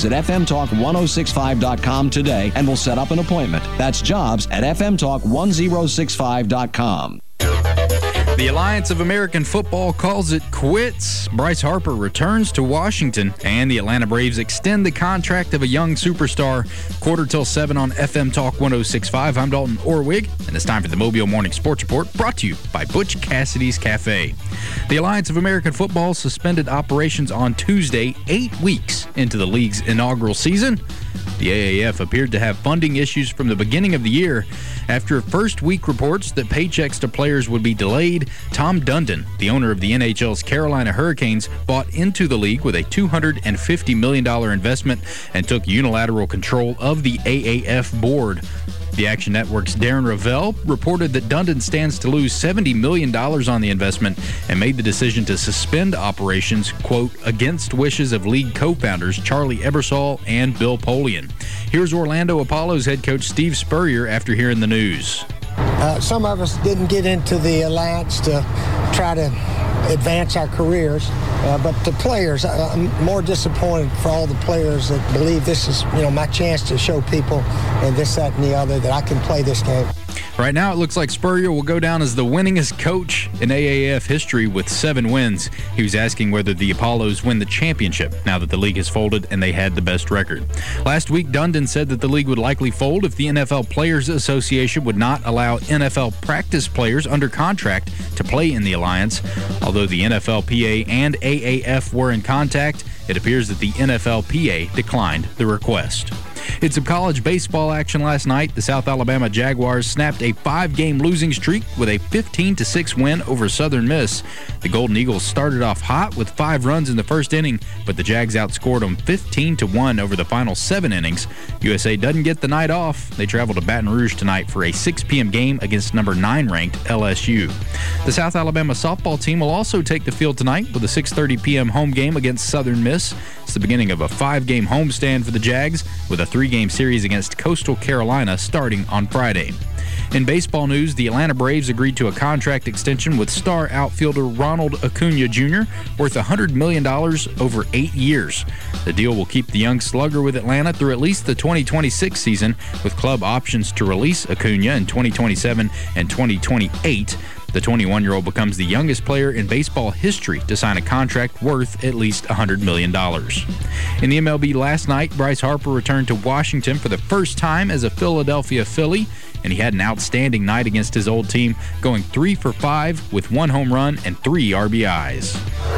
jobs@fmtalk1065.com today, and we'll set up an appointment. That's jobs@fmtalk1065.com. The Alliance of American Football calls it quits. Bryce Harper returns to Washington, and the Atlanta Braves extend the contract of a young superstar. 7:15 on FM Talk 106.5. I'm Dalton Orwig, and it's time for the Mobile Morning Sports Report, brought to you by Butch Cassidy's Cafe. The Alliance of American Football suspended operations on Tuesday, 8 weeks into the league's inaugural season. The AAF appeared to have funding issues from the beginning of the year. After first-week reports that paychecks to players would be delayed, Tom Dundon, the owner of the NHL's Carolina Hurricanes, bought into the league with a $250 million investment and took unilateral control of the AAF board. The Action Network's Darren Ravel reported that Dundon stands to lose $70 million on the investment and made the decision to suspend operations, quote, against wishes of league co-founders Charlie Ebersol and Bill Polian. Here's Orlando Apollo's head coach Steve Spurrier after hearing the news. Some of us didn't get into the Alliance to try to advance our careers, but the players, I'm more disappointed for all the players that believe this is, my chance to show people and this, that, and the other that I can play this game. Right now, it looks like Spurrier will go down as the winningest coach in AAF history with 7 wins. He was asking whether the Apollos win the championship now that the league has folded and they had the best record. Last week, Dundon said that the league would likely fold if the NFL Players Association would not allow NFL practice players under contract to play in the Alliance. Although the NFLPA and AAF were in contact, it appears that the NFLPA declined the request. In some college baseball action last night, the South Alabama Jaguars snapped a 5-game losing streak with a 15-6 win over Southern Miss. The Golden Eagles started off hot with 5 runs in the first inning, but the Jags outscored them 15-1 over the final 7 innings. USA doesn't get the night off. They travel to Baton Rouge tonight for a 6 p.m. game against number 9-ranked LSU. The South Alabama softball team will also take the field tonight with a 6:30 p.m. home game against Southern Miss. It's the beginning of a 5-game homestand for the Jags, with a 3-game series against Coastal Carolina starting on Friday. In baseball news, the Atlanta Braves agreed to a contract extension with star outfielder Ronald Acuna Jr. worth $100 million over 8 years. The deal will keep the young slugger with Atlanta through at least the 2026 season, with club options to release Acuna in 2027 and 2028. The 21-year-old becomes the youngest player in baseball history to sign a contract worth at least $100 million. In the MLB last night, Bryce Harper returned to Washington for the first time as a Philadelphia Philly, and he had an outstanding night against his old team, going 3 for 5 with 1 home run and 3 RBIs.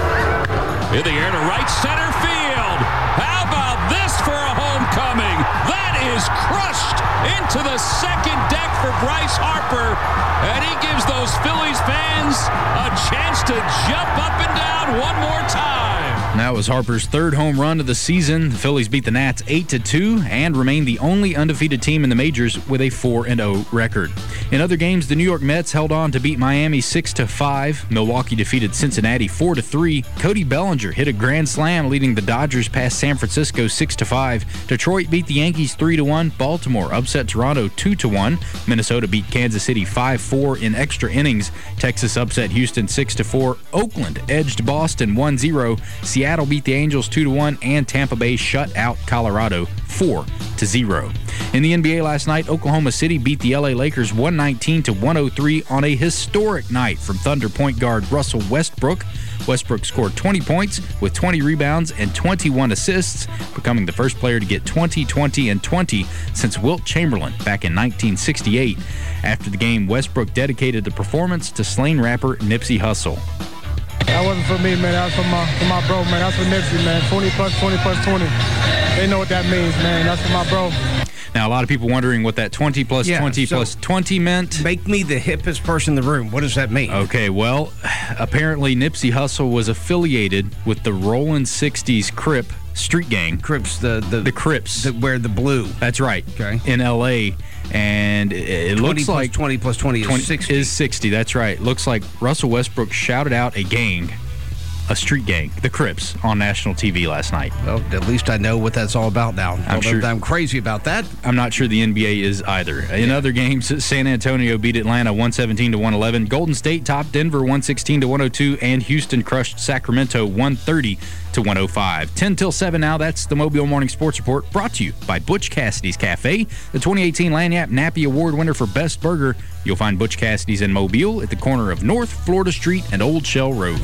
In the air to right center field. How about this for a homecoming? That is crushed into the second deck for Bryce Harper, and he gives those Phillies fans a chance to jump up and down one more time. That was Harper's 3rd home run of the season. The Phillies beat the Nats 8-2 and remain the only undefeated team in the majors with a 4-0 record. In other games, the New York Mets held on to beat Miami 6-5. Milwaukee defeated Cincinnati 4-3. Cody Bellinger hit a grand slam, leading the Dodgers past San Francisco 6-5. Detroit beat the Yankees 3-1. Baltimore upset Toronto 2-1. Minnesota beat Kansas City 5-4 in extra innings. Texas upset Houston 6-4. Oakland edged Boston 1-0. Seattle beat the Angels 2-1, and Tampa Bay shut out Colorado 4-0. In the NBA last night, Oklahoma City beat the LA Lakers 119-103 on a historic night from Thunder point guard Russell Westbrook. Westbrook scored 20 points with 20 rebounds and 21 assists, becoming the first player to get 20, 20, and 20 since Wilt Chamberlain back in 1968. After the game, Westbrook dedicated the performance to slain rapper Nipsey Hussle. That wasn't for me, man. That was for my bro, man. That's for Nipsey, man. 20 plus 20 plus 20. They know what that means, man. That's for my bro. Now, a lot of people wondering what that 20 plus 20 plus 20 meant. Make me the hippest person in the room. What does that mean? Okay, well, apparently Nipsey Hussle was affiliated with the Rollin' 60s Crip street gang. Crips, the Crips. That wear the blue. That's right. Okay. In L.A., and it looks like 20 plus 20 is 60. Is 60, that's right. Looks like Russell Westbrook shouted out a gang a street gang, the Crips, on national TV last night. Well, at least I know what that's all about now. I'm crazy about that. I'm not sure the NBA is either. In other games, San Antonio beat Atlanta 117-111. Golden State topped Denver 116-102, and Houston crushed Sacramento 130-105. 10 till 7 now. That's the Mobile Morning Sports Report, brought to you by Butch Cassidy's Cafe, the 2018 Lanyap Nappy Award winner for Best Burger. You'll find Butch Cassidy's in Mobile at the corner of North Florida Street and Old Shell Road.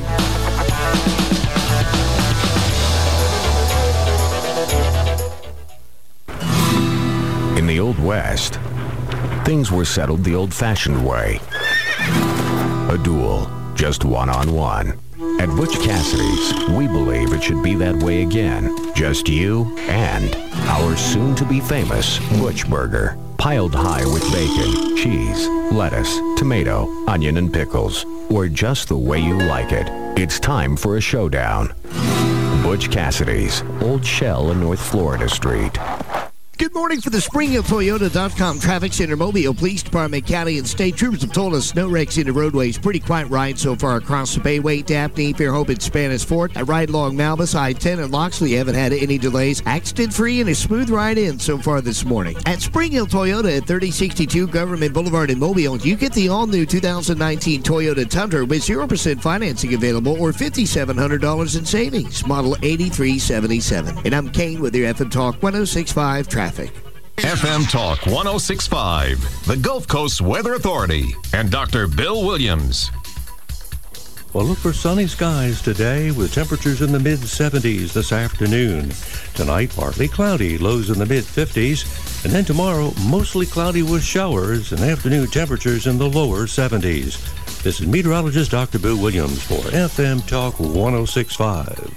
In the Old West, things were settled the old-fashioned way. A duel, just one-on-one. At Butch Cassidy's, we believe it should be that way again. Just you and our soon-to-be famous Butch Burger. Piled high with bacon, cheese, lettuce, tomato, onion, and pickles. Or just the way you like it. It's time for a showdown. Butch Cassidy's, Old Shell and North Florida Street. Good morning for the SpringHillToyota.com Traffic Center. Mobile Police Department, County, and State Troopers have told us no wrecks in the roadways. Pretty quiet ride so far across the Bayway, Daphne, Fairhope, and Spanish Fort. A ride along Malbus, I-10, and Loxley haven't had any delays. Accident-free and a smooth ride in so far this morning. At Spring Hill Toyota at 3062 Government Boulevard in Mobile, you get the all-new 2019 Toyota Tundra with 0% financing available or $5,700 in savings. Model 8377. And I'm Kane with your FM Talk 106.5 Traffic. FM Talk 106.5, the Gulf Coast Weather Authority, and Dr. Bill Williams. Well, look for sunny skies today with temperatures in the mid-70s this afternoon. Tonight, partly cloudy, lows in the mid-50s. And then tomorrow, mostly cloudy with showers and afternoon temperatures in the lower 70s. This is meteorologist Dr. Bill Williams for FM Talk 106.5.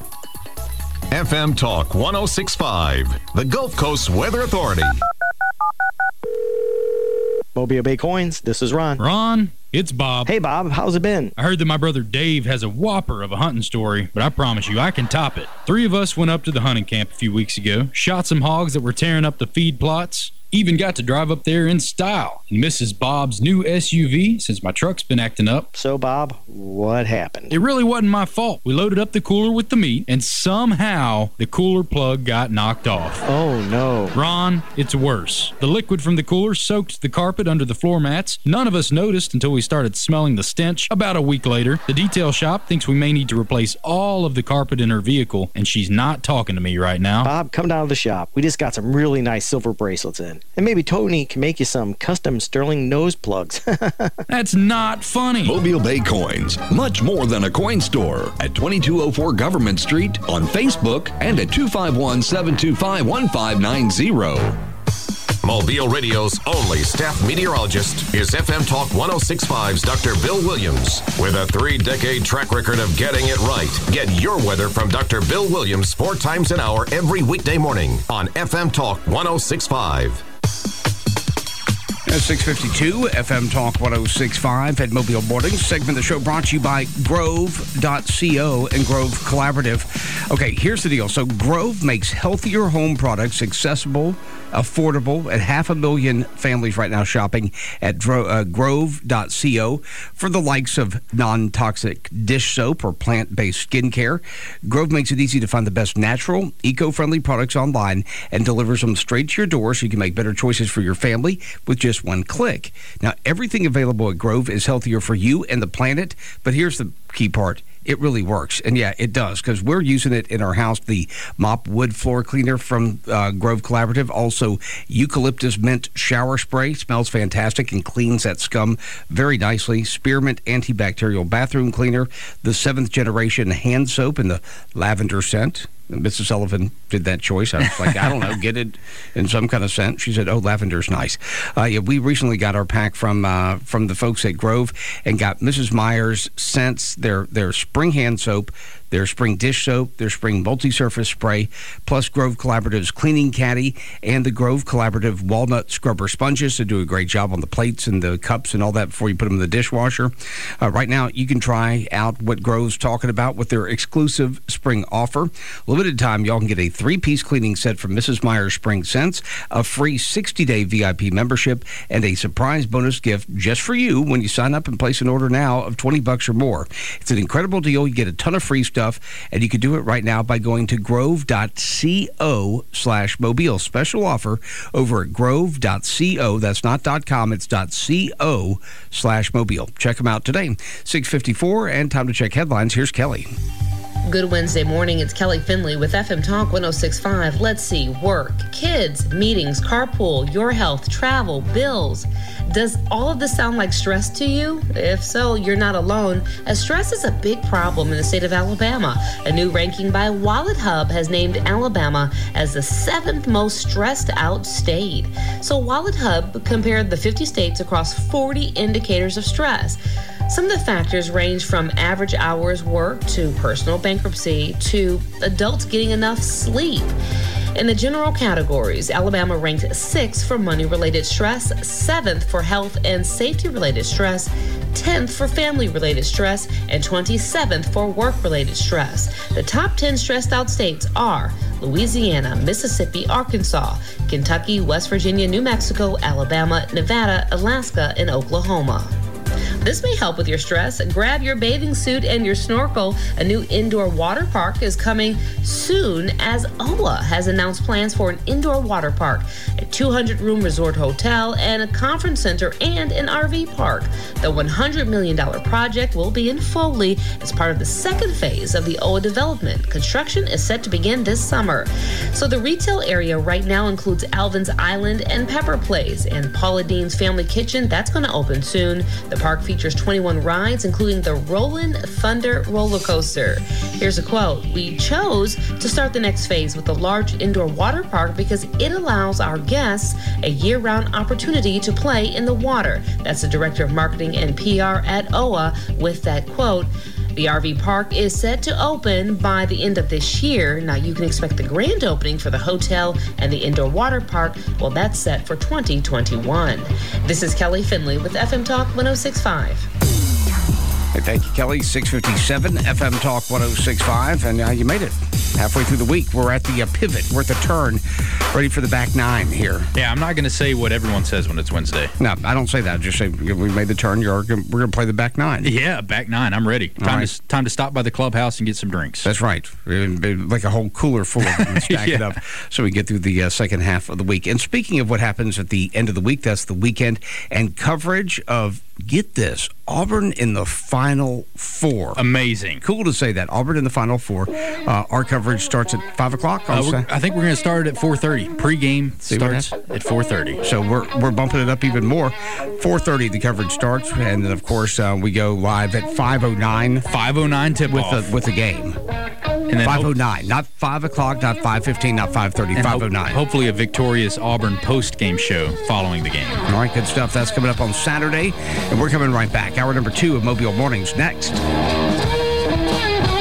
FM Talk 106.5, the Gulf Coast Weather Authority. Mobile Bay Coins, this is Ron. Ron, it's Bob. Hey, Bob, how's it been? I heard that my brother Dave has a whopper of a hunting story, but I promise you, I can top it. 3 of us went up to the hunting camp a few weeks ago, shot some hogs that were tearing up the feed plots, even got to drive up there in style in Mrs. Bob's new SUV since my truck's been acting up. So, Bob, what happened? It really wasn't my fault. We loaded up the cooler with the meat, and somehow the cooler plug got knocked off. Oh, no. Ron, it's worse. The liquid from the cooler soaked the carpet under the floor mats. None of us noticed until we started smelling the stench. About a week later, the detail shop thinks we may need to replace all of the carpet in her vehicle, and she's not talking to me right now. Bob, come down to the shop. We just got some really nice silver bracelets in. And maybe Tony can make you some custom sterling nose plugs. That's not funny. Mobile Bay Coins, much more than a coin store. At 2204 Government Street, on Facebook, and at 251-725-1590. Mobile Radio's only staff meteorologist is FM Talk 106.5's Dr. Bill Williams. With a 3-decade track record of getting it right, get your weather from Dr. Bill Williams 4 times an hour every weekday morning on FM Talk 106.5. At 6:52, FM Talk 106.5 at Mobile Mornings. Segment of the show brought to you by Grove.co and Grove Collaborative. Okay, here's the deal. So Grove makes healthier home products accessible, affordable, and 500,000 families right now shopping at Grove.co for the likes of non-toxic dish soap or plant-based skincare. Grove makes it easy to find the best natural, eco-friendly products online and delivers them straight to your door so you can make better choices for your family with just one click. Now, everything available at Grove is healthier for you and the planet, but here's the key part. It really works. And yeah, it does, because we're using it in our house, the Mop Wood Floor Cleaner from Grove Collaborative. Also, Eucalyptus Mint Shower Spray. Smells fantastic and cleans that scum very nicely. Spearmint Antibacterial Bathroom Cleaner. The 7th generation hand soap in the lavender scent. Mrs. Sullivan did that choice. I was like, I don't know, get it in some kind of scent. She said, oh, lavender's nice. Yeah, we recently got our pack from the folks at Grove and got Mrs. Meyer's scents, their spring hand soap, their spring dish soap, their spring multi-surface spray, plus Grove Collaborative's Cleaning Caddy and the Grove Collaborative Walnut Scrubber Sponges to do a great job on the plates and the cups and all that before you put them in the dishwasher. Right now, you can try out what Grove's talking about with their exclusive spring offer. Limited time, y'all can get a 3-piece cleaning set from Mrs. Meyer's Spring Scents, a free 60-day VIP membership, and a surprise bonus gift just for you when you sign up and place an order now of $20 or more. It's an incredible deal. You get a ton of free stuff, and you can do it right now by going to grove.co/mobile. Special offer over at grove.co. That's not .com, it's .co/mobile. Check them out today. 6:54, and time to check headlines. Here's Kelly. Good Wednesday morning. It's Kelly Finley with FM Talk 106.5. Let's see. Work, kids, meetings, carpool, your health, travel, bills. Does all of this sound like stress to you? If so, you're not alone, as stress is a big problem in the state of Alabama. A new ranking by WalletHub has named Alabama as the 7th most stressed out state. So WalletHub compared the 50 states across 40 indicators of stress. Some of the factors range from average hours worked to personal bankruptcy to adults getting enough sleep. In the general categories, Alabama ranked 6th for money-related stress, 7th for health and safety-related stress, 10th for family-related stress, and 27th for work-related stress. The top 10 stressed-out states are Louisiana, Mississippi, Arkansas, Kentucky, West Virginia, New Mexico, Alabama, Nevada, Alaska, and Oklahoma. This may help with your stress. Grab your bathing suit and your snorkel. A new indoor water park is coming soon, as OWA has announced plans for an indoor water park, a 200-room resort hotel, and a conference center and an RV park. The $100 million project will be in Foley as part of the second phase of the OWA development. Construction is set to begin this summer. So the retail area right now includes Alvin's Island and Pepper Place, and Paula Dean's Family Kitchen. That's going to open soon. The park features 21 rides, including the Rollin' Thunder roller coaster. Here's a quote. "We chose to start the next phase with a large indoor water park because it allows our guests a year-round opportunity to play in the water." That's the Director of Marketing and PR at OWA with that quote. The RV park is set to open by the end of this year. Now, you can expect the grand opening for the hotel and the indoor water park. Well, that's set for 2021. This is Kelly Finley with FM Talk 106.5. Hey, thank you, Kelly. 6:57, FM Talk 106.5, and you made it. Halfway through the week, we're at the pivot. We're at the turn, ready for the back nine here. Yeah, I'm not going to say what everyone says when it's Wednesday. No, I don't say that. Just say we made the turn. We're going to play the back nine. Yeah, back nine. I'm ready. Time to stop by the clubhouse and get some drinks. That's right. Like a whole cooler full of them and stack it up so we get through the second half of the week. And speaking of what happens at the end of the week, that's the weekend and coverage of, get this, Auburn in the Final Four. Amazing. Cool to say that. Auburn in the Final Four. Our coverage starts at 5 o'clock. I think we're going to start at 4:30. Pre-game starts at 4:30. So we're bumping it up even more. 4:30 the coverage starts, and then, of course, we go live at 5:09. 5:09 tip-off. With the game. And then 5:09, not 5 o'clock, not 5:15, not 5:30, 5:09. Hopefully a victorious Auburn post-game show following the game. All right, good stuff. That's coming up on Saturday, and we're coming right back. Hour number 2 of Mobile Mornings next.